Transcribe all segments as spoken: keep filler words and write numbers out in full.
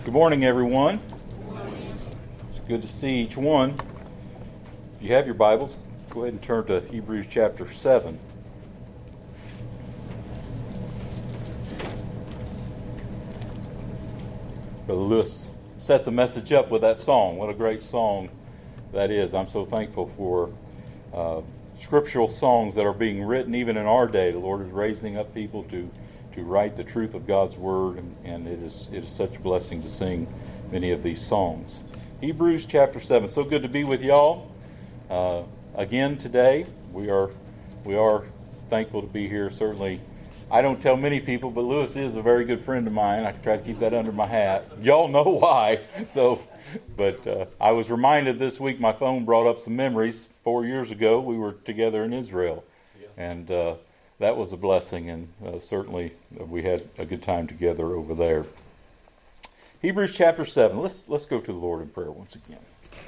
Good morning, everyone. It's good to see each one. If you have your Bibles, go ahead and turn to Hebrews chapter seven. Brother Lewis set the message up with that song. What a great song that is. I'm so thankful for uh, scriptural songs that are being written even in our day. The Lord is raising up people to to write the truth of God's Word, and, and it is it is such a blessing to sing many of these songs. Hebrews chapter seven. So good to be with y'all uh, again today. We are we are thankful to be here. Certainly, I don't tell many people, but Lewis is a very good friend of mine. I try to keep that under my hat. Y'all know why. So, but uh, I was reminded this week. My phone brought up some memories. Four years ago, we were together in Israel, yeah. and. Uh, That was a blessing, and uh, certainly we had a good time together over there. Hebrews chapter seven. Let's let's go to the Lord in prayer once again.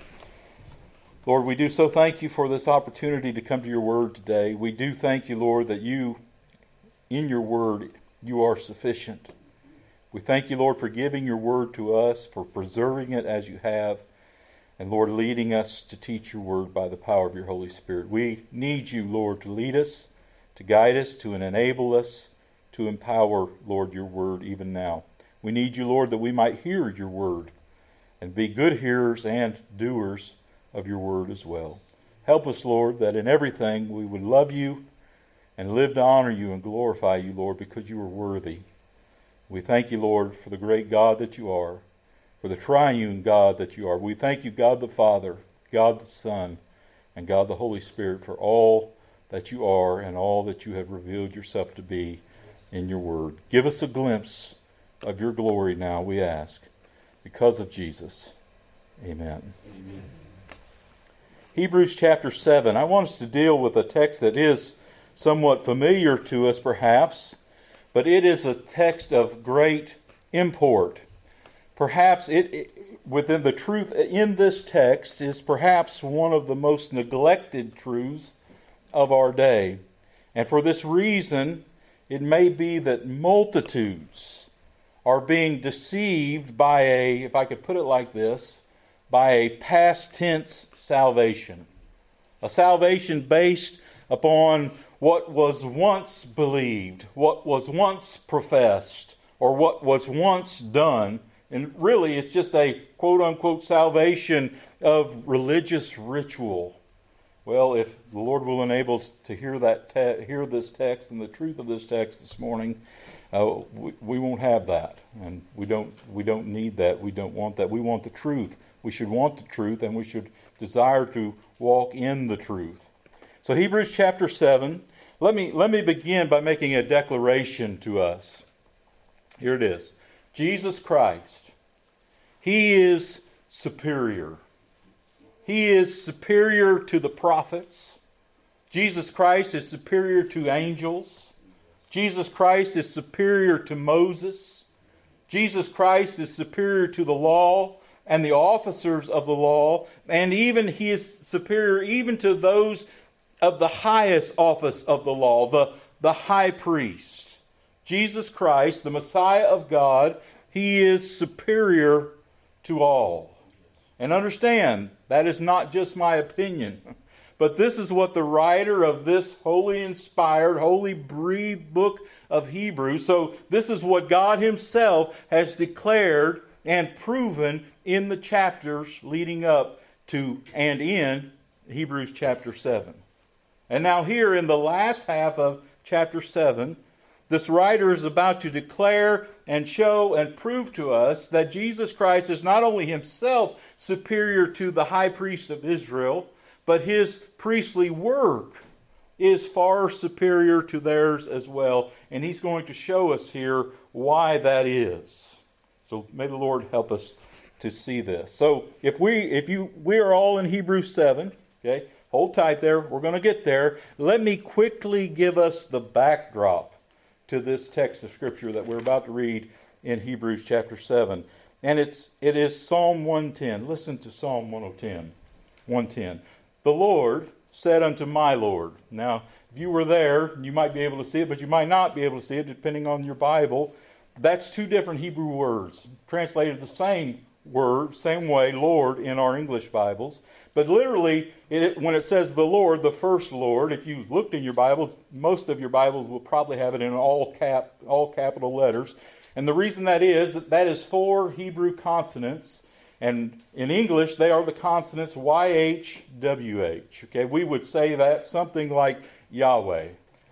Lord, we do so thank you for this opportunity to come to your word today. We do thank you, Lord, that you, in your word, you are sufficient. We thank you, Lord, for giving your word to us, for preserving it as you have, and Lord, leading us to teach your word by the power of your Holy Spirit. We need you, Lord, to lead us, to guide us, to enable us, to empower, Lord, your word even now. We need you, Lord, that we might hear your word and be good hearers and doers of your word as well. Help us, Lord, that in everything we would love you and live to honor you and glorify you, Lord, because you are worthy. We thank you, Lord, for the great God that you are, for the triune God that you are. We thank you, God the Father, God the Son, and God the Holy Spirit, for all that you are and all that you have revealed yourself to be in your word. Give us a glimpse of your glory now, we ask, because of Jesus. Amen. Amen. Hebrews chapter seven. I want us to deal with a text that is somewhat familiar to us perhaps, but it is a text of great import. Perhaps it, it within the truth in this text is perhaps one of the most neglected truths of our day. And for this reason, it may be that multitudes are being deceived by a, if I could put it like this, by a past tense salvation. A salvation based upon what was once believed, what was once professed, or what was once done. And really, it's just a quote-unquote salvation of religious ritual. Well, if the Lord will enable us to hear that te- hear this text and the truth of this text this morning, uh, we, we won't have that, and we don't we don't need that. We don't want that. We want the truth. We should want the truth, and we should desire to walk in the truth. So, Hebrews chapter seven. Let me let me begin by making a declaration to us. Here it is: Jesus Christ, He is superior. He is superior to the prophets. Jesus Christ is superior to angels. Jesus Christ is superior to Moses. Jesus Christ is superior to the law and the officers of the law. And even He is superior even to those of the highest office of the law, the, the high priest. Jesus Christ, the Messiah of God, He is superior to all. And understand, that is not just my opinion, but this is what the writer of this holy inspired, holy breathed book of Hebrews, so this is what God Himself has declared and proven in the chapters leading up to and in Hebrews chapter seven. And now here in the last half of chapter seven, this writer is about to declare and show and prove to us that Jesus Christ is not only Himself superior to the high priest of Israel, but His priestly work is far superior to theirs as well. And He's going to show us here why that is. So may the Lord help us to see this. So if we if you we are all in Hebrews seven, okay? Hold tight there. We're going to get there. Let me quickly give us the backdrop to this text of Scripture that we're about to read in Hebrews chapter seven. And it's it is Psalm one ten. Listen to Psalm one ten. one ten. The Lord said unto my Lord. Now, if you were there, you might be able to see it, but you might not be able to see it, depending on your Bible. That's two different Hebrew words, translated the same word, same way, Lord, in our English Bibles. But literally, it, when it says the Lord, the first Lord, if you looked in your Bibles, most of your Bibles will probably have it in all cap, all capital letters. And the reason that is, that is four Hebrew consonants. And in English, they are the consonants Y H W H. Okay, we would say that something like Yahweh.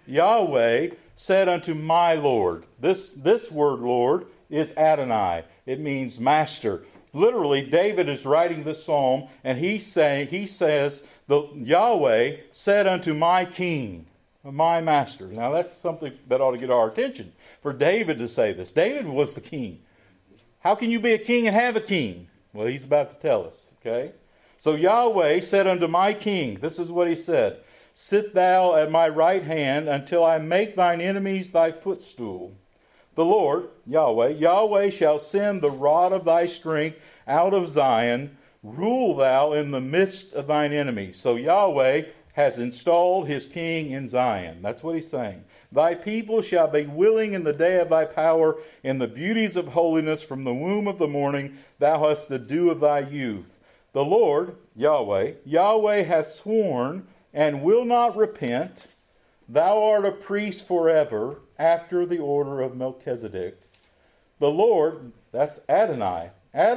Yahweh said unto my Lord. This, this word Lord is Adonai. It means master. Literally, David is writing this psalm, and he's saying, he says, the Yahweh said unto my king, my master. Now that's something that ought to get our attention. For David to say this. David was the king. How can you be a king and have a king? Well, he's about to tell us, okay? So Yahweh said unto my king, this is what he said, sit thou at my right hand until I make thine enemies thy footstool. The Lord, Yahweh, Yahweh shall send the rod of thy strength out of Zion. Rule thou in the midst of thine enemies. So Yahweh has installed his king in Zion. That's what he's saying. Thy people shall be willing in the day of thy power, in the beauties of holiness from the womb of the morning. Thou hast the dew of thy youth. The Lord, Yahweh, Yahweh hath sworn and will not repent. Thou art a priest forever, after the order of Melchizedek. The Lord, that's Adonai,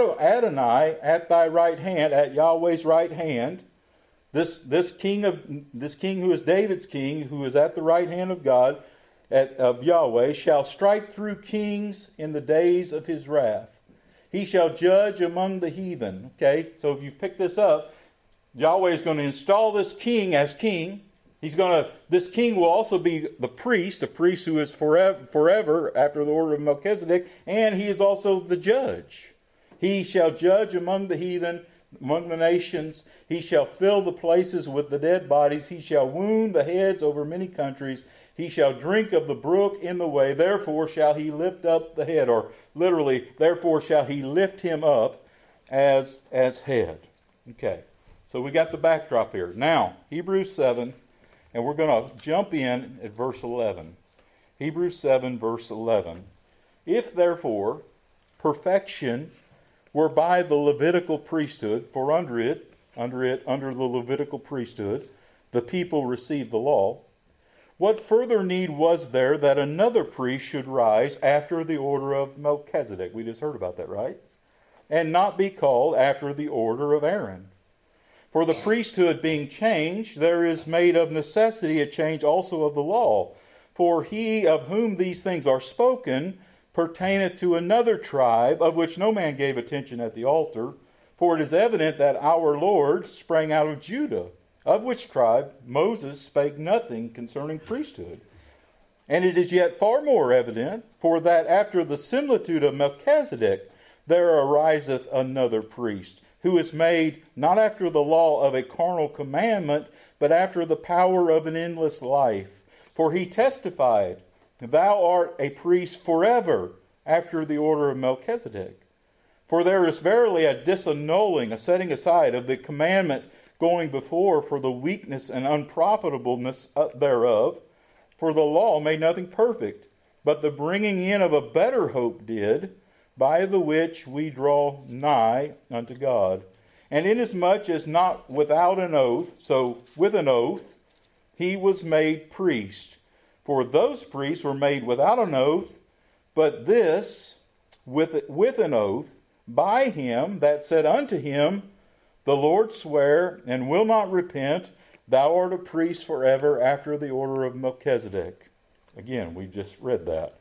Adonai at thy right hand, at Yahweh's right hand. This this king of this king who is David's king, who is at the right hand of God, at, of Yahweh, shall strike through kings in the days of his wrath. He shall judge among the heathen. Okay, so if you pick this up, Yahweh is going to install this king as king. He's going to. This king will also be the priest, a priest who is forever, forever after the order of Melchizedek, and he is also the judge. He shall judge among the heathen, among the nations. He shall fill the places with the dead bodies. He shall wound the heads over many countries. He shall drink of the brook in the way. Therefore shall he lift up the head, or literally, therefore shall he lift him up as as head. Okay, so we got the backdrop here. Now, Hebrews seven. And we're going to jump in at verse eleven. Hebrews seven, verse eleven. If therefore perfection were by the Levitical priesthood, for under it, under it, under the Levitical priesthood, the people received the law, what further need was there that another priest should rise after the order of Melchizedek? We just heard about that, right? And not be called after the order of Aaron. For the priesthood being changed, there is made of necessity a change also of the law. For he of whom these things are spoken pertaineth to another tribe, of which no man gave attention at the altar. For it is evident that our Lord sprang out of Judah, of which tribe Moses spake nothing concerning priesthood. And it is yet far more evident, for that after the similitude of Melchizedek there ariseth another priest, who is made not after the law of a carnal commandment, but after the power of an endless life. For he testified, thou art a priest forever, after the order of Melchizedek. For there is verily a disannulling, a setting aside of the commandment going before for the weakness and unprofitableness thereof. For the law made nothing perfect, but the bringing in of a better hope did, by the which we draw nigh unto God. And inasmuch as not without an oath, so with an oath, he was made priest. For those priests were made without an oath, but this with, with an oath, by him that said unto him, the Lord sware, and will not repent, thou art a priest forever after the order of Melchizedek. Again, we just read that.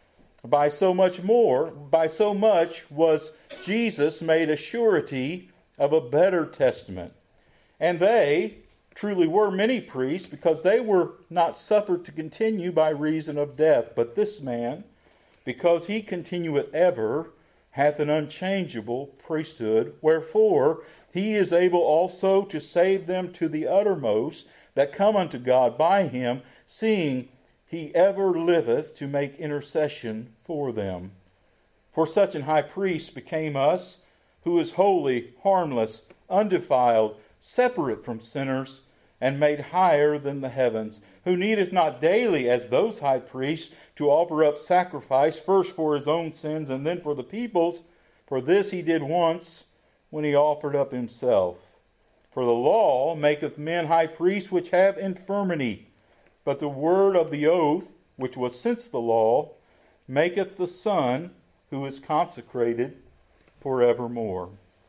By so much more, by so much was Jesus made a surety of a better testament. And they truly were many priests, because they were not suffered to continue by reason of death. But this man, because he continueth ever, hath an unchangeable priesthood, wherefore he is able also to save them to the uttermost that come unto God by him, seeing he ever liveth to make intercession for them. For such an high priest became us, who is holy, harmless, undefiled, separate from sinners, and made higher than the heavens, who needeth not daily, as those high priests, to offer up sacrifice, first for his own sins, and then for the people's. For this he did once, when he offered up himself. For the law maketh men high priests which have infirmity, but the word of the oath, which was since the law, maketh the Son, who is consecrated forevermore.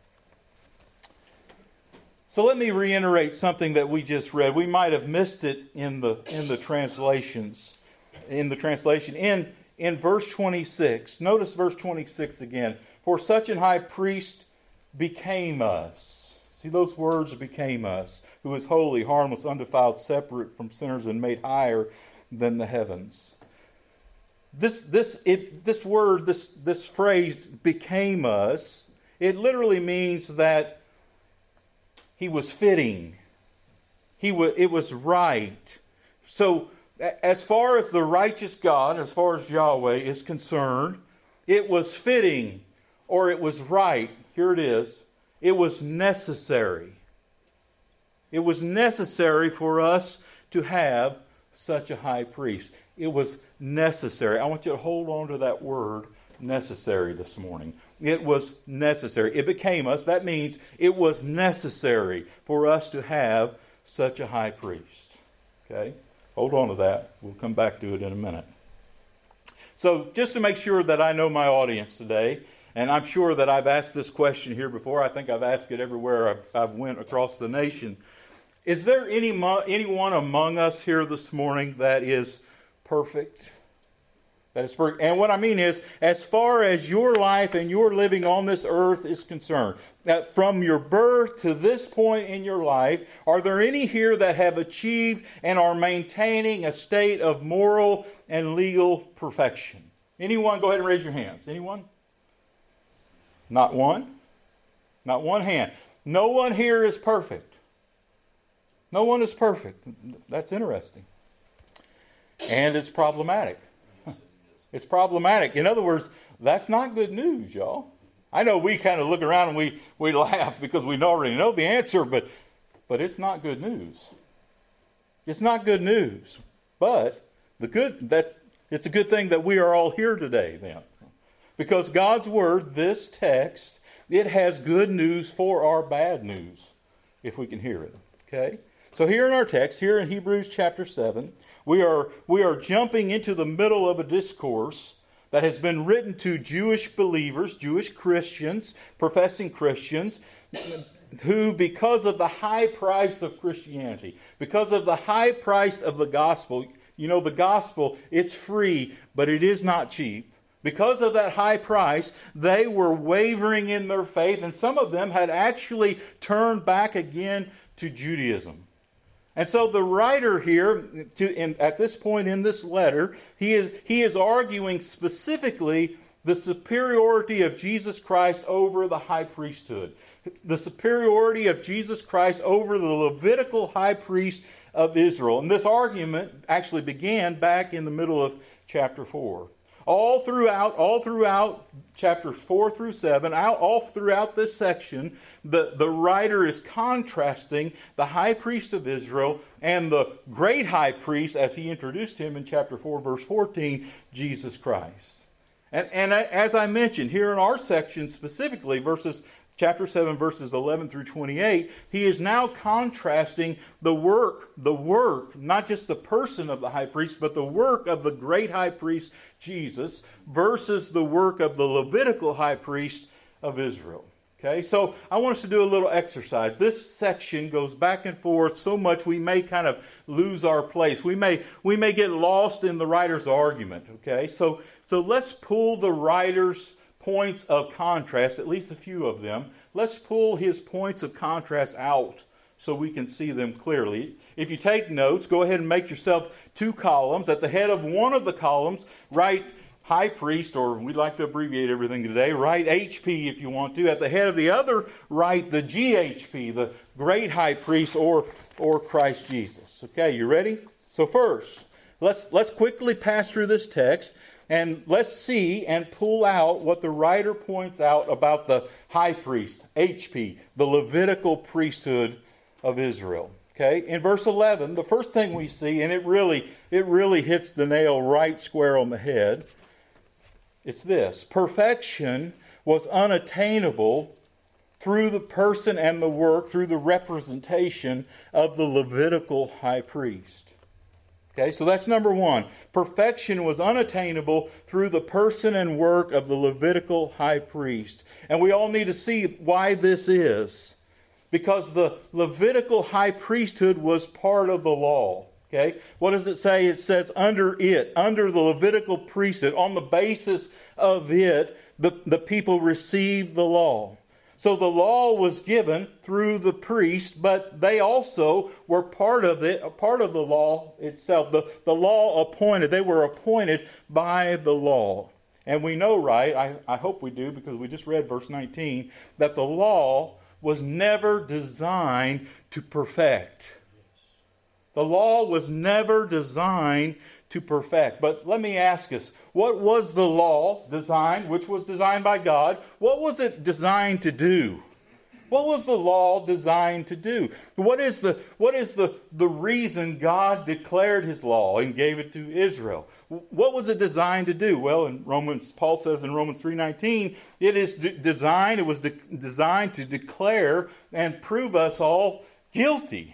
So let me reiterate something that we just read. We might have missed it in the in the translations. In the translation. In, in verse twenty-six. Notice verse twenty-six again. For such an high priest became us. See those words, became us. Who is holy, harmless, undefiled, separate from sinners, and made higher than the heavens. This this it this word, this this phrase, became us, it literally means that he was fitting. He was, it was right. So, as far as the righteous God, as far as Yahweh is concerned, it was fitting, or it was right. Here it is. It was necessary. It was necessary for us to have such a high priest. It was necessary. I want you to hold on to that word, necessary, this morning. It was necessary. It became us. That means it was necessary for us to have such a high priest. Okay? Hold on to that. We'll come back to it in a minute. So, just to make sure that I know my audience today, and I'm sure that I've asked this question here before. I think I've asked it everywhere I've, I've went across the nation. Is there any anyone among us here this morning that is perfect? That is perfect. And what I mean is, as far as your life and your living on this earth is concerned, that from your birth to this point in your life, are there any here that have achieved and are maintaining a state of moral and legal perfection? Anyone? Go ahead and raise your hands. Anyone? Not one? Not one hand. No one here is perfect. No one is perfect. That's interesting. And it's problematic. It's problematic. In other words, that's not good news, y'all. I know we kind of look around and we, we laugh because we already know the answer, but but it's not good news. It's not good news. But the good that it's a good thing that we are all here today then. Because God's Word, this text, it has good news for our bad news, if we can hear it. Okay? So here in our text, here in Hebrews chapter seven, we are we are jumping into the middle of a discourse that has been written to Jewish believers, Jewish Christians, professing Christians, who, because of the high price of Christianity, because of the high price of the gospel, you know, the gospel, it's free, but it is not cheap. Because of that high price, they were wavering in their faith, and some of them had actually turned back again to Judaism. And so the writer here, to, in, at this point in this letter, he is, he is arguing specifically the superiority of Jesus Christ over the high priesthood. The superiority of Jesus Christ over the Levitical high priest of Israel. And this argument actually began back in the middle of chapter four. All throughout, all throughout chapters four through seven, all throughout this section, the, the writer is contrasting the high priest of Israel and the great high priest, as he introduced him in chapter four, verse fourteen, Jesus Christ. And, and as I mentioned, here in our section specifically, verses chapter seven, verses eleven through twenty-eight, he is now contrasting the work, the work, not just the person of the high priest, but the work of the great high priest, Jesus, versus the work of the Levitical high priest of Israel. Okay, so I want us to do a little exercise. This section goes back and forth so much we may kind of lose our place. We may we may get lost in the writer's argument. Okay, so so let's pull the writer's points of contrast, at least a few of them. Let's pull his points of contrast out so we can see them clearly. If you take notes, go ahead and make yourself two columns. At the head of one of the columns, write high priest, or we'd like to abbreviate everything today, write H P if you want to. At the head of the other, write the G H P, the great high priest, or or Christ Jesus. Okay, you ready? So first, let's let's quickly pass through this text. And let's see and pull out what the writer points out about the high priest, H P, the Levitical priesthood of Israel. Okay, in verse eleven, the first thing we see, and it really, it really hits the nail right square on the head, it's this: perfection was unattainable through the person and the work, through the representation of the Levitical high priest. Okay, so that's number one. Perfection was unattainable through the person and work of the Levitical high priest. And we all need to see why this is. Because the Levitical high priesthood was part of the law. Okay, what does it say? It says under it, under the Levitical priesthood, on the basis of it, the, the people received the law. So the law was given through the priest, but they also were part of it, a part of the law itself. The, the law appointed, they were appointed by the law. And we know, right, I, I hope we do, because we just read verse nineteen, that the law was never designed to perfect. The law was never designed to perfect. But let me ask us, what was the law designed, which was designed by God? What was it designed to do? What was the law designed to do? What is the what is the, the reason God declared His law and gave it to Israel? What was it designed to do? Well, in Romans, Paul says in Romans three nineteen, it is de- designed, it was de- designed to declare and prove us all guilty.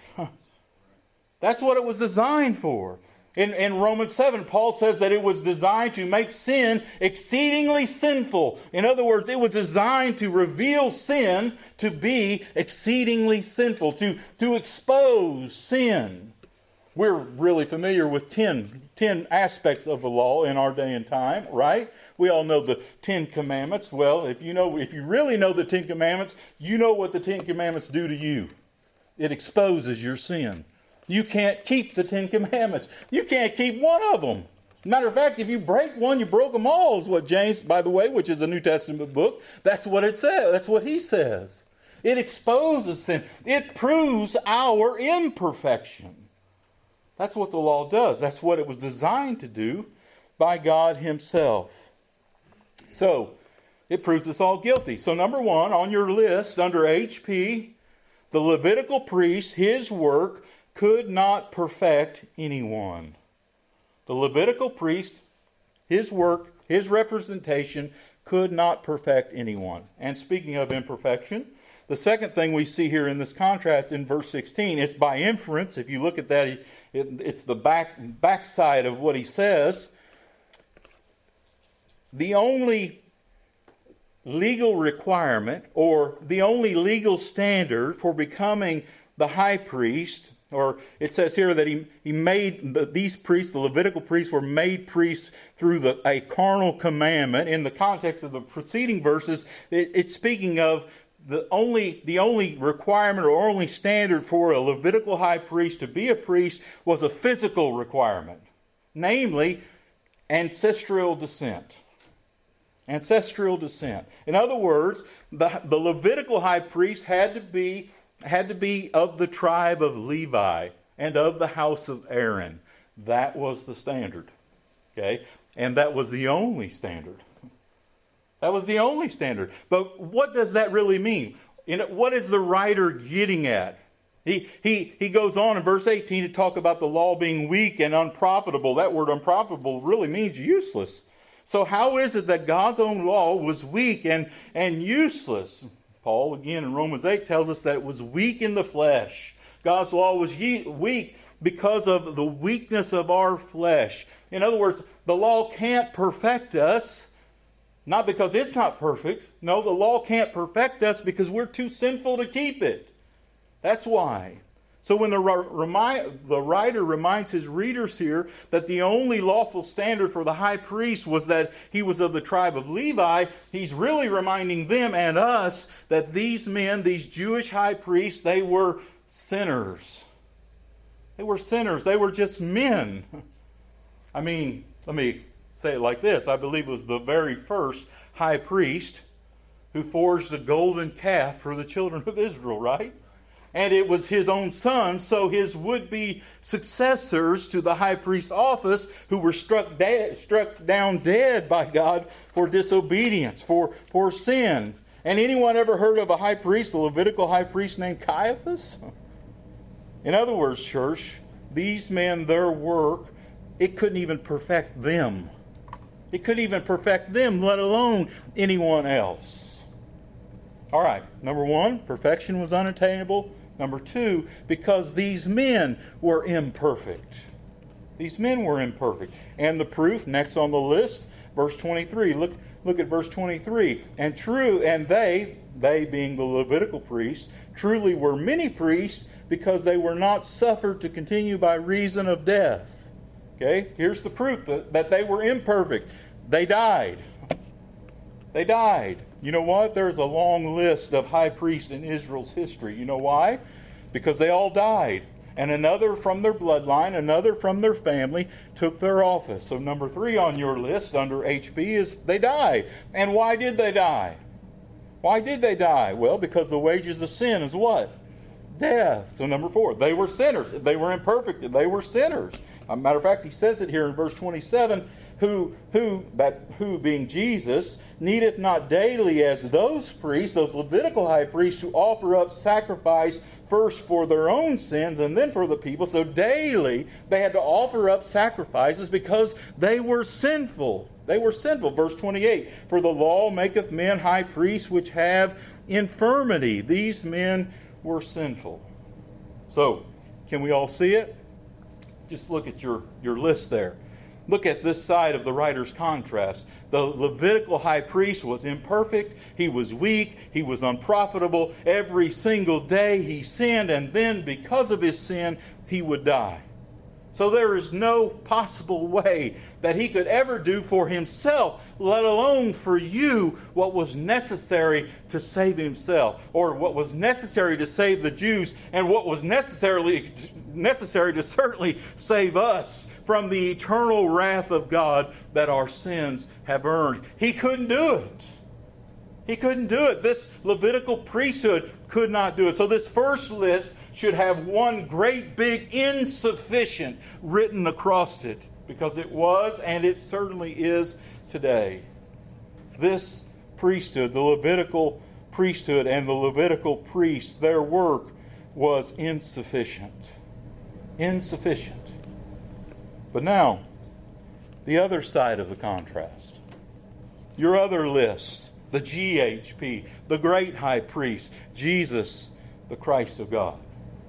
That's what it was designed for. In, in Romans seven, Paul says that it was designed to make sin exceedingly sinful. In other words, it was designed to reveal sin to be exceedingly sinful, to, to expose sin. We're really familiar with ten, ten aspects of the law in our day and time, right? We all know the Ten Commandments. Well, if you know, if you really know the Ten Commandments, you know what the Ten Commandments do to you. It exposes your sin. You can't keep the Ten Commandments. You can't keep one of them. Matter of fact, if you break one, you broke them all, is what James, by the way, which is a New Testament book, that's what it says. That's what he says. It exposes sin. It proves our imperfection. That's what the law does. That's what it was designed to do by God Himself. So, it proves us all guilty. So, number one, on your list, under H P, the Levitical priest, his work could not perfect anyone. The Levitical priest, his work, his representation, could not perfect anyone. And speaking of imperfection, the second thing we see here in this contrast in verse sixteen, it's by inference. If you look at that, it, it's the back backside of what he says. The only legal requirement, or the only legal standard for becoming the high priest, or it says here that he, he made the, these priests, the Levitical priests, were made priests through the, a carnal commandment. In the context of the preceding verses, it, it's speaking of the only the only requirement or only standard for a Levitical high priest to be a priest was a physical requirement, namely ancestral descent. Ancestral descent. In other words, the, the Levitical high priest had to be had to be of the tribe of Levi and of the house of Aaron. That was the standard. Okay? And that was the only standard. That was the only standard. But what does that really mean? You know, what is the writer getting at? He, he, he goes on in verse eighteen to talk about the law being weak and unprofitable. That word unprofitable really means useless. So how is it that God's own law was weak and, and useless? Paul, again, in Romans eight, tells us that it was weak in the flesh. God's law was ye- weak because of the weakness of our flesh. In other words, the law can't perfect us, not because it's not perfect. No, the law can't perfect us because we're too sinful to keep it. That's why. So when the, remi- the writer reminds his readers here that the only lawful standard for the high priest was that he was of the tribe of Levi, he's really reminding them and us that these men, these Jewish high priests, they were sinners. They were sinners. They were just men. I mean, let me say it like this. I believe it was the very first high priest who forged a golden calf for the children of Israel, right? And it was his own son, so his would-be successors to the high priest office who were struck, da- struck down dead by God for disobedience, for, for sin. And anyone ever heard of a high priest, a Levitical high priest named Caiaphas? In other words, church, these men, their work, it couldn't even perfect them. It couldn't even perfect them, let alone anyone else. All right, number one, perfection was unattainable. Number two, because these men were imperfect. These men were imperfect. And the proof, next on the list, verse twenty-three. Look, look at verse twenty-three. And true, and they, they being the Levitical priests, truly were many priests, because they were not suffered to continue by reason of death. Okay, here's the proof that, that they were imperfect. They died. They died. You know what? There's a long list of high priests in Israel's history. You know why? Because they all died. And another from their bloodline, another from their family, took their office. So number three on your list under H B is they died. And why did they die? Why did they die? Well, because the wages of sin is what? Death. So number four, they were sinners. They were imperfect. They were sinners. As a matter of fact, he says it here in verse twenty-seven, who, who, that who being Jesus, needeth not daily as those priests, those Levitical high priests, to offer up sacrifice first for their own sins and then for the people. So daily they had to offer up sacrifices because they were sinful. They were sinful. Verse twenty-eight, for the law maketh men high priests which have infirmity. These men were sinful. So, can we all see it? Just look at your, your list there. Look at this side of the writer's contrast. The Levitical high priest was imperfect. He was weak. He was unprofitable. Every single day he sinned, and then because of his sin, he would die. So there is no possible way that he could ever do for himself, let alone for you, what was necessary to save himself, or what was necessary to save the Jews, and what was necessarily necessary to certainly save us from the eternal wrath of God that our sins have earned. He couldn't do it. He couldn't do it. This Levitical priesthood could not do it. So this first list should have one great big insufficient written across it, because it was and it certainly is today. This priesthood, the Levitical priesthood and the Levitical priests, their work was insufficient. Insufficient. But now, the other side of the contrast. Your other list, the G H P, the great high priest, Jesus, the Christ of God.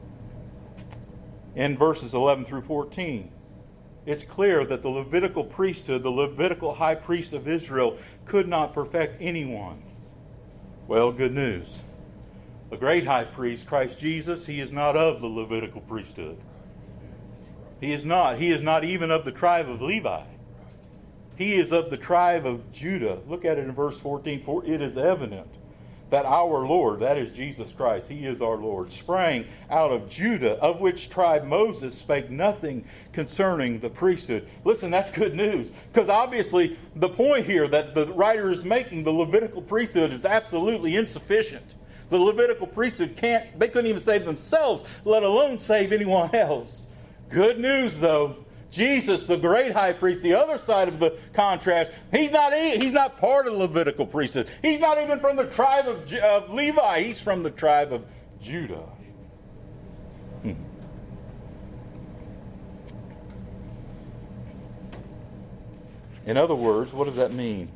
In verses eleven through fourteen, it's clear that the Levitical priesthood, the Levitical high priest of Israel, could not perfect anyone. Well, good news. The great high priest, Christ Jesus, he is not of the Levitical priesthood. He is not. He is not even of the tribe of Levi. He is of the tribe of Judah. Look at it in verse fourteen. For it is evident that our Lord, that is Jesus Christ, He is our Lord, sprang out of Judah, of which tribe Moses spake nothing concerning the priesthood. Listen, that's good news. Because obviously the point here that the writer is making, the Levitical priesthood is absolutely insufficient. The Levitical priesthood can't, they couldn't even save themselves, let alone save anyone else. Good news, though. Jesus, the great high priest, the other side of the contrast, he's not he's not part of the Levitical priesthood. He's not even from the tribe of, of Levi. He's from the tribe of Judah. Hmm. In other words, what does that mean?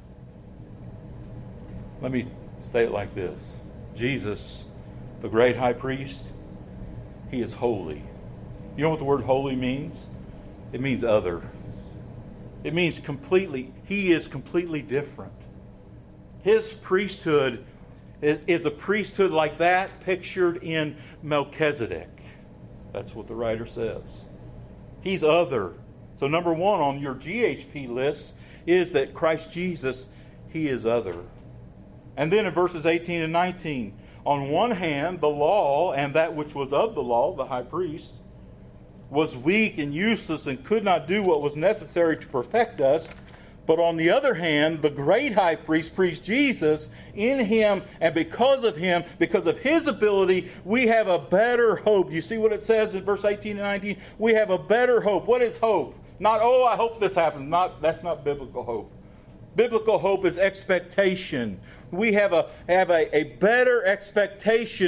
Let me say it like this. Jesus, the great high priest, He is holy. You know what the word holy means? It means other. It means completely, He is completely different. His priesthood is, is a priesthood like that pictured in Melchizedek. That's what the writer says. He's other. So number one on your G H P list is that Christ Jesus, He is other. And then in verses eighteen and nineteen, on one hand, the law and that which was of the law, the high priest, was weak and useless and could not do what was necessary to perfect us. But on the other hand, the great high priest, priest Jesus, in Him and because of Him, because of His ability, we have a better hope. You see what it says in verse eighteen and nineteen? We have a better hope. What is hope? Not, oh, I hope this happens. Not, that's not biblical hope. Biblical hope is expectation. We have a have a, a better expectation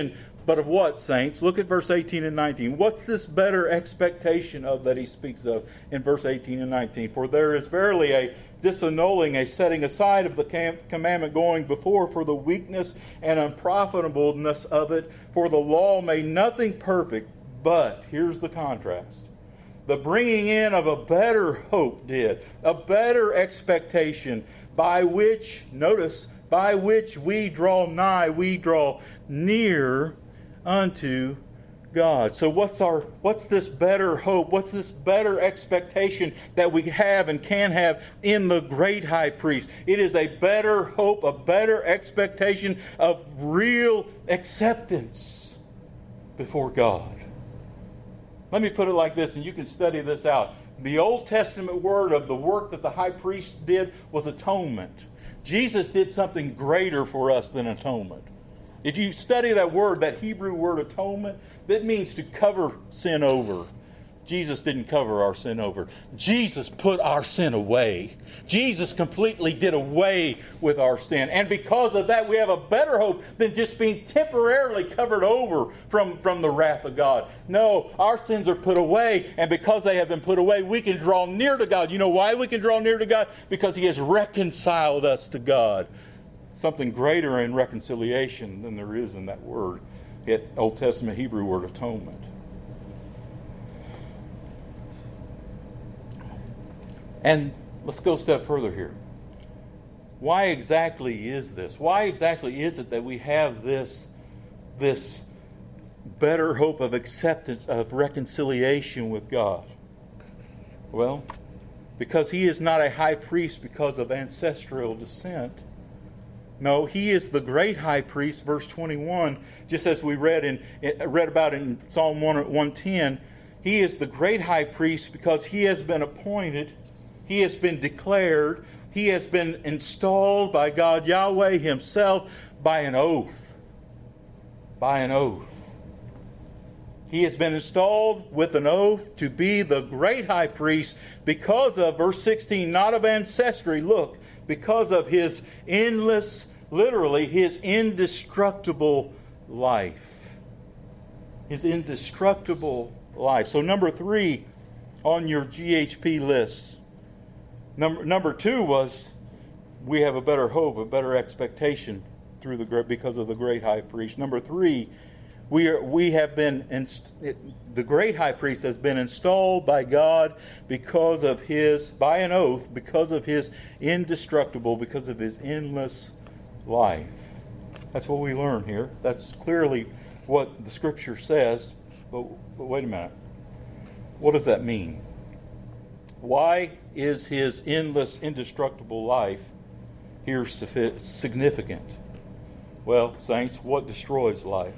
But of what, saints? Look at verse eighteen and nineteen. What's this better expectation of that he speaks of in verse eighteen and nineteen? For there is verily a disannulling, a setting aside of the commandment going before for the weakness and unprofitableness of it. For the law made nothing perfect, but, here's the contrast, the bringing in of a better hope did, a better expectation, by which, notice, by which we draw nigh, we draw near unto God. So what's our what's this better hope? What's this better expectation that we have and can have in the great high priest? It is a better hope, a better expectation of real acceptance before God. Let me put it like this, and you can study this out. The Old Testament word of the work that the high priest did was atonement. Jesus did something greater for us than atonement. If you study that word, that Hebrew word atonement, that means to cover sin over. Jesus didn't cover our sin over. Jesus put our sin away. Jesus completely did away with our sin. And because of that, we have a better hope than just being temporarily covered over from, from the wrath of God. No, our sins are put away, and because they have been put away, we can draw near to God. You know why we can draw near to God? Because He has reconciled us to God. Something greater in reconciliation than there is in that word, that Old Testament Hebrew word atonement. And let's go a step further here. Why exactly is this? Why exactly is it that we have this, this better hope of acceptance, of reconciliation with God? Well, because He is not a high priest because of ancestral descent. No, He is the great high priest, verse twenty-one, just as we read in read about in Psalm one ten. He is the great high priest because He has been appointed, He has been declared, He has been installed by God Yahweh Himself by an oath. By an oath. He has been installed with an oath to be the great high priest because of, verse sixteen, not of ancestry, look, because of His endless, literally, His indestructible life. His indestructible life. So number three on your G H P list. Number, number two was we have a better hope, a better expectation through the because of the great high priest. Number three, we are we have been inst- the great high priest has been installed by God because of His, by an oath, because of His indestructible, because of His endless life. That's what we learn here. That's clearly what the Scripture says. But, but wait a minute. What does that mean? Why is His endless, indestructible life here significant? Well, saints, what destroys life?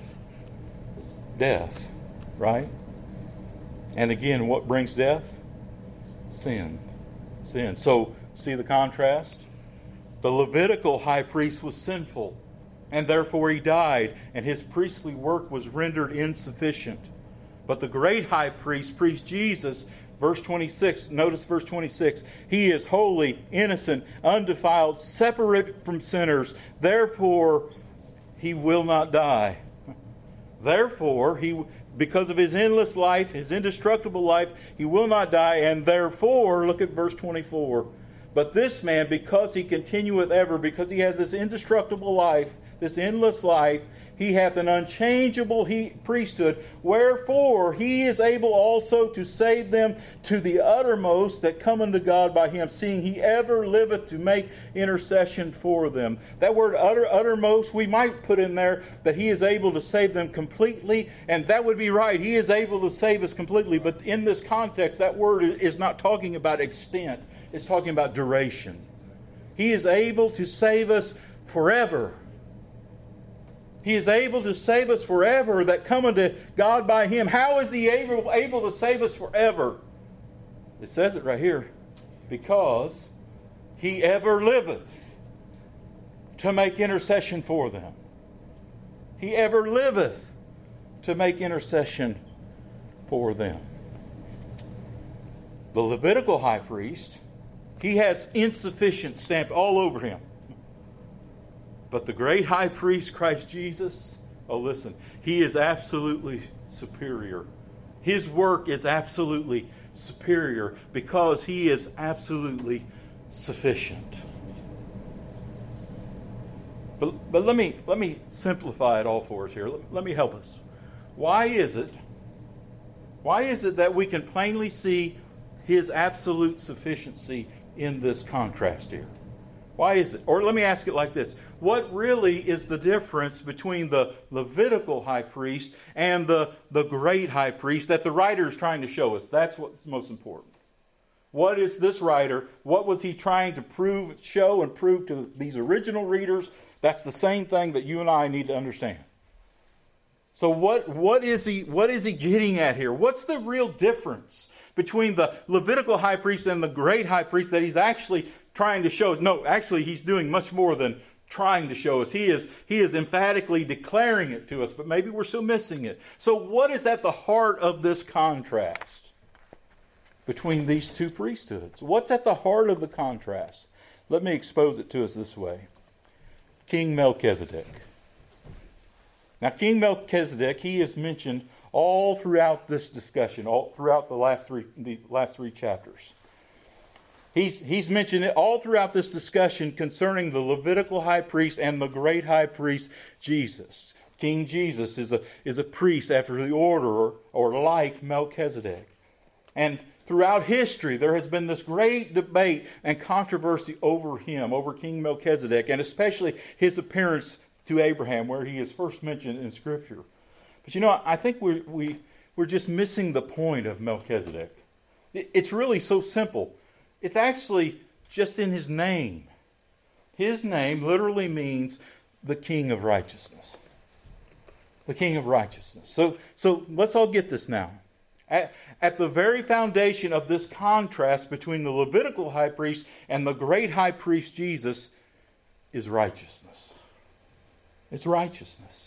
Death, right? And again, what brings death? Sin. Sin. So, see the contrast? The Levitical high priest was sinful, and therefore he died, and his priestly work was rendered insufficient. But the great high priest, priest Jesus, verse twenty-six, notice verse twenty-six, He is holy, innocent, undefiled, separate from sinners. Therefore, He will not die. Therefore, he, because of His endless life, His indestructible life, He will not die. And therefore, look at verse twenty-four. But this man, because he continueth ever, because he has this indestructible life, this endless life, he hath an unchangeable he, priesthood. Wherefore, He is able also to save them to the uttermost that come unto God by Him, seeing He ever liveth to make intercession for them. That word utter, uttermost, we might put in there that He is able to save them completely, and that would be right. He is able to save us completely, but in this context, that word is not talking about extent. It's talking about duration. He is able to save us forever. He is able to save us forever that come unto God by Him. How is He able, able to save us forever? It says it right here. Because He ever liveth to make intercession for them. He ever liveth to make intercession for them. The Levitical high priest, he has insufficient stamped all over him. But the great high priest, Christ Jesus, Oh, listen, He is absolutely superior. His work is absolutely superior because He is absolutely sufficient. But, but let me let me simplify it all for us here. Let, let me help us. Why is it? Why is it that we can plainly see His absolute sufficiency in this contrast here? Why is it? Or let me ask it like this. What really is the difference between the Levitical high priest and the, the great high priest that the writer is trying to show us? That's what's most important. What is this writer? What was he trying to prove, show and prove to these original readers? That's the same thing that you and I need to understand. So what, what is he, what is he getting at here? What's the real difference between the Levitical high priest and the great high priest that he's actually trying to show us? No, actually he's doing much more than trying to show us. He is, he is emphatically declaring it to us, but maybe we're still missing it. So what is at the heart of this contrast between these two priesthoods? What's at the heart of the contrast? Let me expose it to us this way. King Melchizedek. Now, King Melchizedek, he is mentioned all throughout this discussion, all throughout the last three these last three chapters. He's he's mentioned it all throughout this discussion concerning the Levitical high priest and the great high priest Jesus. King Jesus is a is a priest after the order or, or like Melchizedek. And throughout history, there has been this great debate and controversy over him, over King Melchizedek, and especially his appearance to Abraham, where he is first mentioned in Scripture. But you know, I think we're, we, we're just missing the point of Melchizedek. It's really so simple. It's actually just in his name. His name literally means the King of Righteousness. The King of Righteousness. So, so let's all get this now. At, at the very foundation of this contrast between the Levitical high priest and the great high priest Jesus is righteousness. It's righteousness.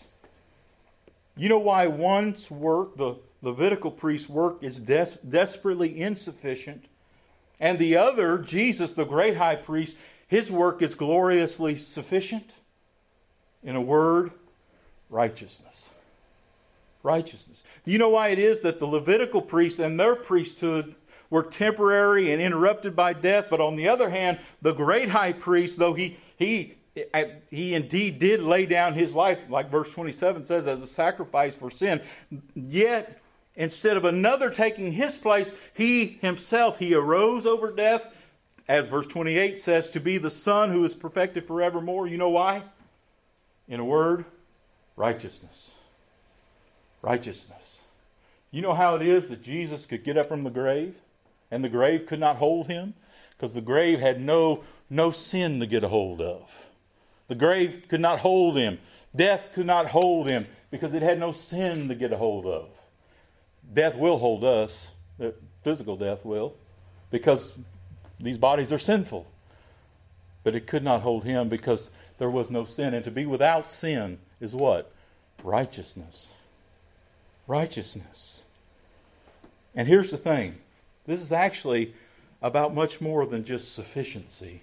You know why one's work, the Levitical priest's work, is des- desperately insufficient, and the other, Jesus, the great high priest, his work is gloriously sufficient? In a word, righteousness. Righteousness. Do you know why it is that the Levitical priests and their priesthood were temporary and interrupted by death, but on the other hand, the great high priest, though he he He indeed did lay down his life, like verse twenty-seven says, as a sacrifice for sin. Yet, instead of another taking his place, he himself, he arose over death, as verse twenty-eight says, to be the Son who is perfected forevermore. You know why? In a word, righteousness. Righteousness. You know how it is that Jesus could get up from the grave, and the grave could not hold him? Because the grave had no, no sin to get a hold of. The grave could not hold him. Death could not hold him because it had no sin to get a hold of. Death will hold us. Physical death will, because these bodies are sinful. But it could not hold him because there was no sin. And to be without sin is what? Righteousness. Righteousness. And here's the thing. This is actually about much more than just sufficiency.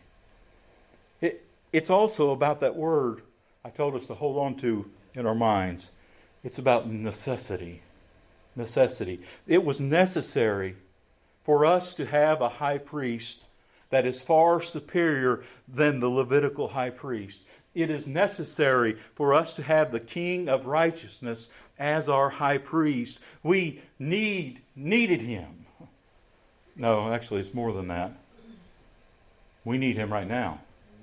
It It's also about that word I told us to hold on to in our minds. It's about necessity. Necessity. It was necessary for us to have a high priest that is far superior than the Levitical high priest. It is necessary for us to have the King of Righteousness as our high priest. We need needed him. No, actually it's more than that. We need him right now.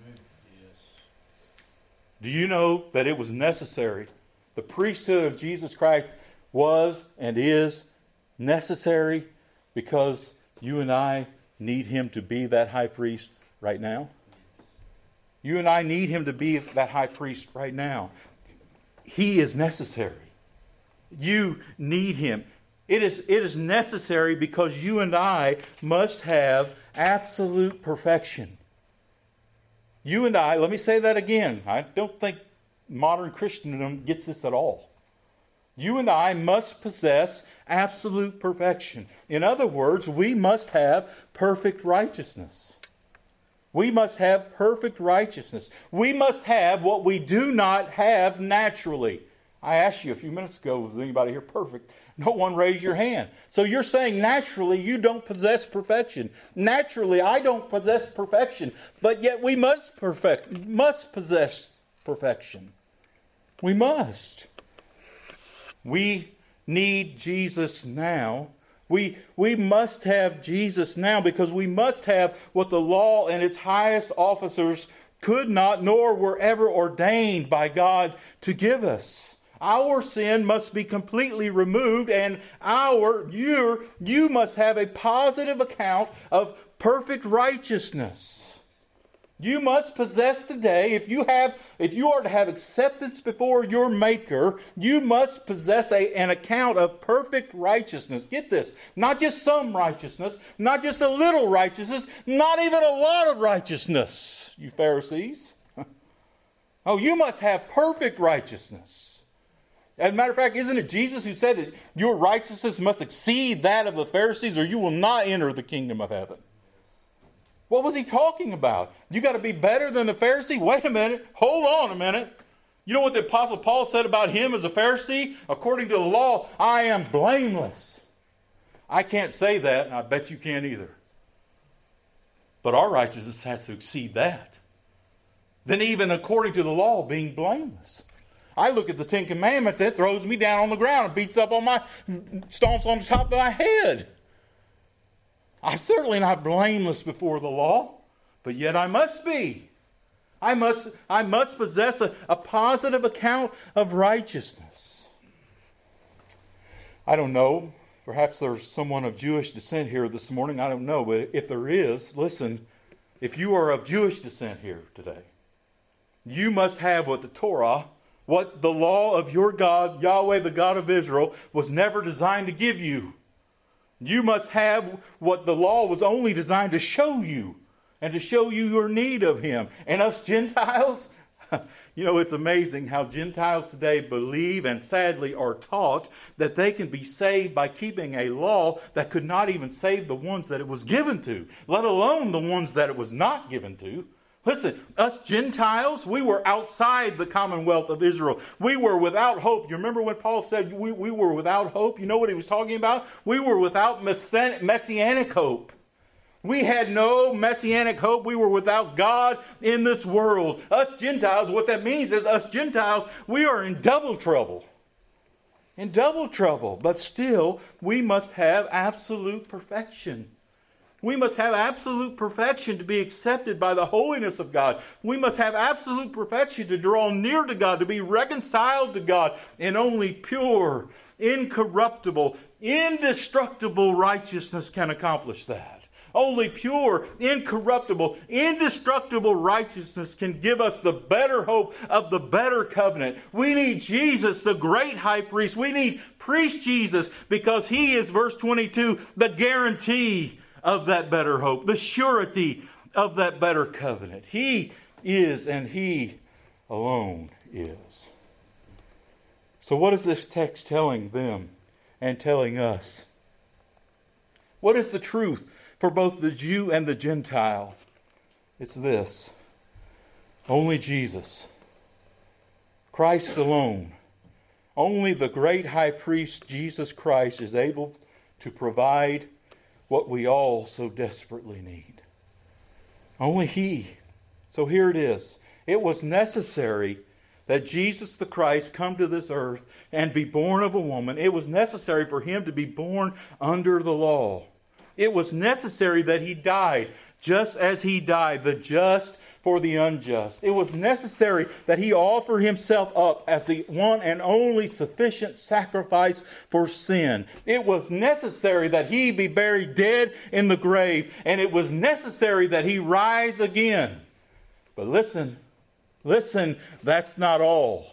Do you know that it was necessary? The priesthood of Jesus Christ was and is necessary because you and I need him to be that high priest right now. You and I need him to be that high priest right now. He is necessary. You need him. It is, it is necessary because you and I must have absolute perfection. You and I, let me say that again. I don't think modern Christendom gets this at all. You and I must possess absolute perfection. In other words, we must have perfect righteousness. We must have perfect righteousness. We must have what we do not have naturally. I asked you a few minutes ago, was anybody here perfect? No one raised your hand. So you're saying naturally you don't possess perfection. Naturally I don't possess perfection. But yet we must perfect, must possess perfection. We must. We need Jesus now. We, we must have Jesus now because we must have what the law and its highest officers could not nor were ever ordained by God to give us. Our sin must be completely removed, and our, you, you must have a positive account of perfect righteousness. You must possess today, if you have, if you are to have acceptance before your Maker, you must possess a, an account of perfect righteousness. Get this, not just some righteousness, not just a little righteousness, not even a lot of righteousness, you Pharisees. Oh, you must have perfect righteousness. As a matter of fact, isn't it Jesus who said that your righteousness must exceed that of the Pharisees or you will not enter the kingdom of heaven? What was he talking about? You got to be better than the Pharisee? Wait a minute. Hold on a minute. You know what the Apostle Paul said about him as a Pharisee? According to the law, I am blameless. I can't say that, and I bet you can't either. But our righteousness has to exceed that. Then even according to the law, being blameless. I look at the Ten Commandments, it throws me down on the ground and beats up on my, stomps on the top of my head. I'm certainly not blameless before the law, but yet I must be. I must, I must possess a, a positive account of righteousness. I don't know. Perhaps there's someone of Jewish descent here this morning. I don't know. But if there is, listen, if you are of Jewish descent here today, you must have what the Torah, what the law of your God, Yahweh, the God of Israel, was never designed to give you. You must have what the law was only designed to show you and to show you your need of Him. And us Gentiles, you know, it's amazing how Gentiles today believe and sadly are taught that they can be saved by keeping a law that could not even save the ones that it was given to, let alone the ones that it was not given to. Listen, us Gentiles, we were outside the commonwealth of Israel. We were without hope. You remember when Paul said we, we were without hope? You know what he was talking about? We were without messianic hope. We had no messianic hope. We were without God in this world. Us Gentiles, what that means is us Gentiles, we are in double trouble. In double trouble. But still, we must have absolute perfection. We must have absolute perfection to be accepted by the holiness of God. We must have absolute perfection to draw near to God, to be reconciled to God. And only pure, incorruptible, indestructible righteousness can accomplish that. Only pure, incorruptible, indestructible righteousness can give us the better hope of the better covenant. We need Jesus, the great high priest. We need priest Jesus because He is, verse twenty-two, the guarantee of that better hope, the surety of that better covenant. He is and He alone is. So what is this text telling them and telling us? What is the truth for both the Jew and the Gentile? It's this: only Jesus, Christ alone, only the great high priest Jesus Christ is able to provide what we all so desperately need. Only He. So here it is. It was necessary that Jesus the Christ come to this earth and be born of a woman. It was necessary for Him to be born under the law. It was necessary that He died just as He died, the just for the unjust. It was necessary that He offer Himself up as the one and only sufficient sacrifice for sin. It was necessary that He be buried dead in the grave. And it was necessary that He rise again. But listen, listen, that's not all.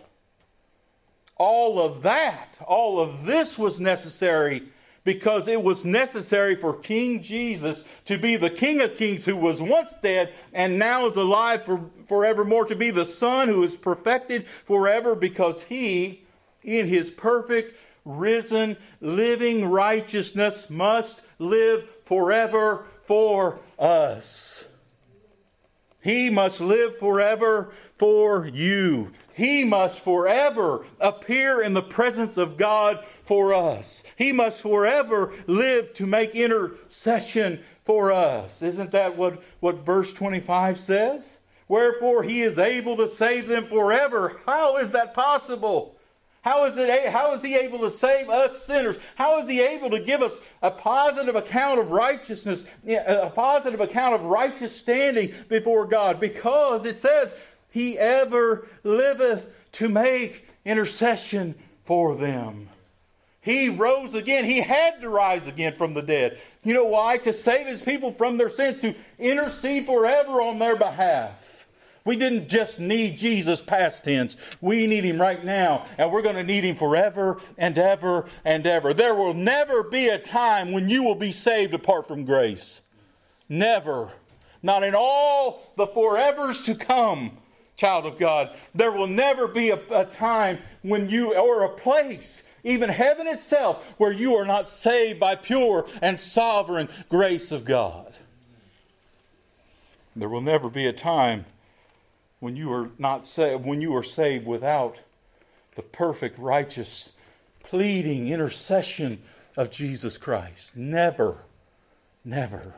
All of that, all of this was necessary because it was necessary for King Jesus to be the King of Kings who was once dead and now is alive for, forevermore, to be the Son who is perfected forever because He, in His perfect, risen, living righteousness, must live forever for us. He must live forever for you. He must forever appear in the presence of God for us. He must forever live to make intercession for us. Isn't that what, what verse twenty-five says? Wherefore He is able to save them forever. How is that possible? How is it? How is He able to save us sinners? How is He able to give us a positive account of righteousness, a positive account of righteous standing before God? Because it says, He ever liveth to make intercession for them. He rose again. He had to rise again from the dead. You know why? To save His people from their sins, to intercede forever on their behalf. We didn't just need Jesus past tense. We need Him right now. And we're going to need Him forever and ever and ever. There will never be a time when you will be saved apart from grace. Never. Not in all the forevers to come, child of God. There will never be a, a time when you, or a place, even heaven itself, where you are not saved by pure and sovereign grace of God. There will never be a time when you are not saved, when you are saved without the perfect, righteous, pleading intercession of Jesus Christ. Never, never.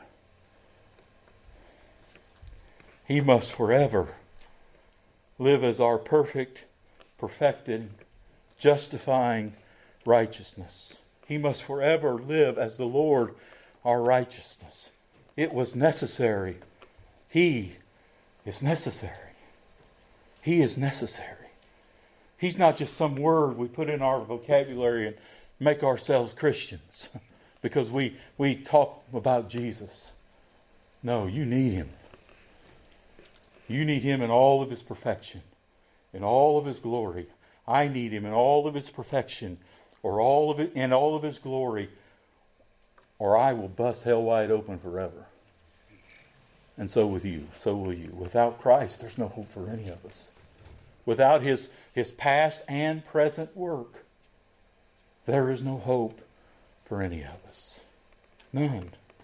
He must forever live as our perfect, perfected, justifying righteousness. He must forever live as the Lord, our righteousness. It was necessary. He is necessary. He is necessary. He's not just some word we put in our vocabulary and make ourselves Christians because we, we talk about Jesus. No, you need Him. You need Him in all of His perfection, in all of His glory. I need Him in all of His perfection, or all of it in all of His glory, or I will bust hell wide open forever. And so with you, so will you. Without Christ, there's no hope for any of us. Without His, His past and present work, there is no hope for any of us. None.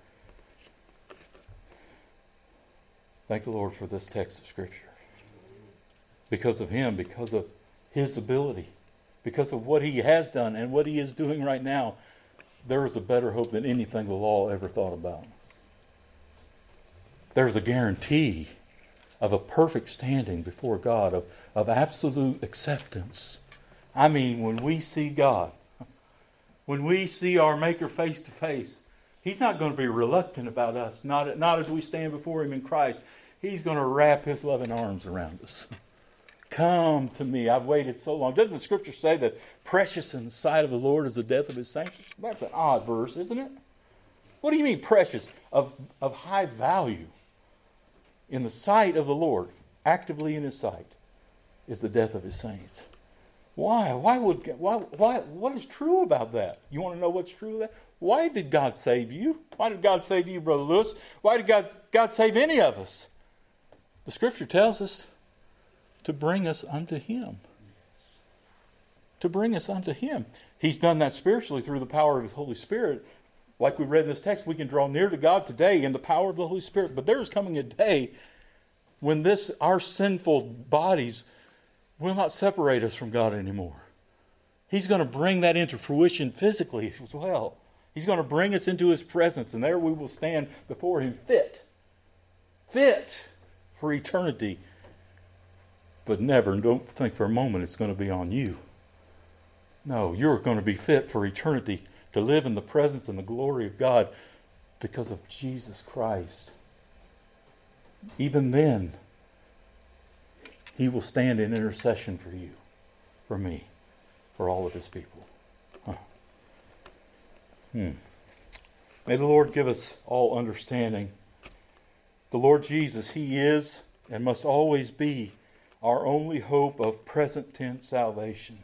Thank the Lord for this text of Scripture. Because of Him, because of His ability, because of what He has done and what He is doing right now, there is a better hope than anything the law ever thought about. There's a guarantee of a perfect standing before God, of, of absolute acceptance. I mean, when we see God, when we see our Maker face to face, He's not going to be reluctant about us, not, not as we stand before Him in Christ. He's going to wrap His loving arms around us. Come to me. I've waited so long. Doesn't the Scripture say that precious in the sight of the Lord is the death of His saints? That's an odd verse, isn't it? What do you mean precious? Of, of high value. In the sight of the Lord, actively in His sight, is the death of His saints. Why? Why would? Why? Why? What is true about that? You want to know what's true about that? Why did God save you? Why did God save you, Brother Lewis? Why did God God save any of us? The Scripture tells us to bring us unto Him. To bring us unto Him. He's done that spiritually through the power of His Holy Spirit. Like we read in this text, we can draw near to God today in the power of the Holy Spirit. But there is coming a day when this, our sinful bodies will not separate us from God anymore. He's going to bring that into fruition physically as well. He's going to bring us into His presence, and there we will stand before Him fit. Fit for eternity. But never, and don't think for a moment it's going to be on you. No, you're going to be fit for eternity, to live in the presence and the glory of God because of Jesus Christ. Even then, He will stand in intercession for you, for me, for all of His people. Huh. Hmm. May the Lord give us all understanding. The Lord Jesus, He is and must always be our only hope of present tense salvation.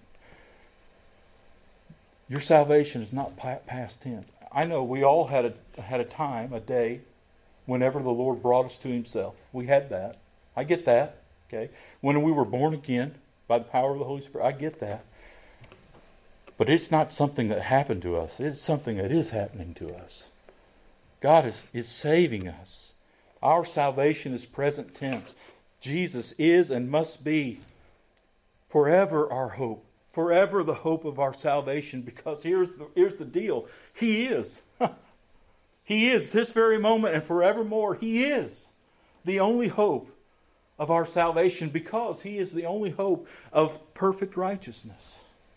Your salvation is not past tense. I know we all had a had a time, a day, whenever the Lord brought us to Himself. We had that. I get that. Okay, when we were born again by the power of the Holy Spirit, I get that. But it's not something that happened to us. It's something that is happening to us. God is, is saving us. Our salvation is present tense. Jesus is and must be forever our hope. Forever the hope of our salvation. Because here's the, here's the deal. He is. He is this very moment and forevermore. He is the only hope of our salvation, because He is the only hope of perfect righteousness.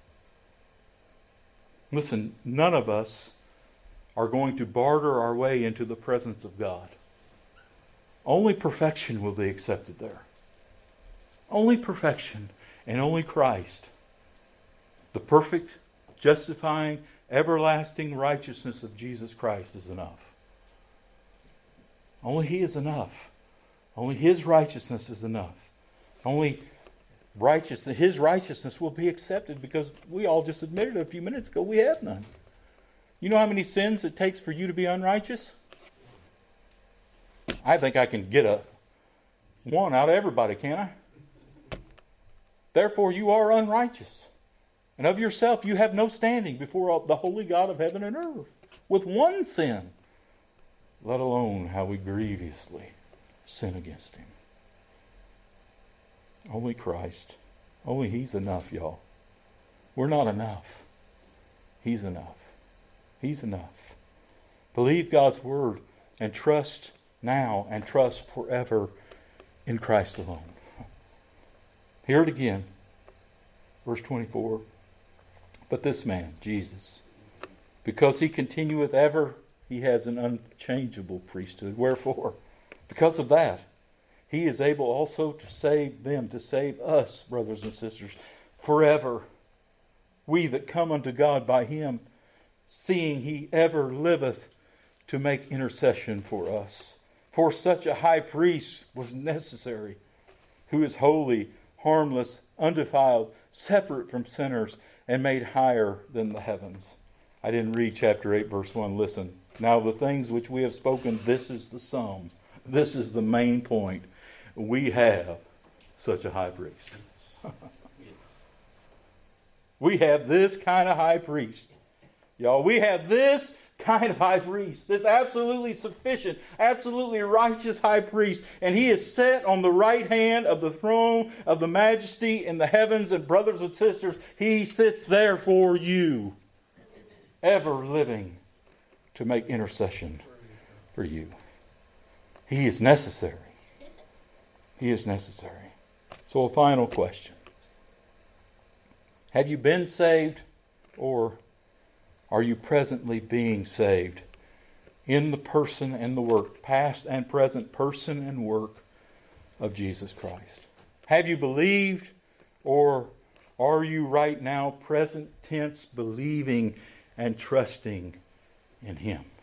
Listen, none of us are going to barter our way into the presence of God. Only perfection will be accepted there. Only perfection and only Christ. The perfect, justifying, everlasting righteousness of Jesus Christ is enough. Only He is enough. Only His righteousness is enough. Only righteousness, His righteousness will be accepted, because we all just admitted a few minutes ago we have none. You know how many sins it takes for you to be unrighteous? I think I can get a one out of everybody, can I? Therefore you are unrighteous. And of yourself you have no standing before the holy God of heaven and earth with one sin, let alone how we grievously sin against Him. Only Christ. Only He's enough, y'all. We're not enough. He's enough. He's enough. Believe God's Word and trust now and trust forever in Christ alone. Hear it again. Verse twenty-four. But this man, Jesus, because He continueth ever, He has an unchangeable priesthood. Wherefore? Because of that, He is able also to save them, to save us, brothers and sisters, forever. We that come unto God by Him, seeing He ever liveth to make intercession for us. For such a high priest was necessary, who is holy, harmless, undefiled, separate from sinners, and made higher than the heavens. I didn't read chapter eight, verse one. Listen. Now the things which we have spoken, this is the sum. This is the main point. We have such a high priest. We have this kind of high priest. Y'all, we have this kind of high priest. This absolutely sufficient, absolutely righteous high priest. And He is set on the right hand of the throne of the majesty in the heavens. And brothers and sisters, He sits there for you, ever living to make intercession for you. He is necessary. He is necessary. So a final question. Have you been saved, or are you presently being saved in the person and the work, past and present person and work of Jesus Christ? Have you believed, or are you right now present tense believing and trusting in Him?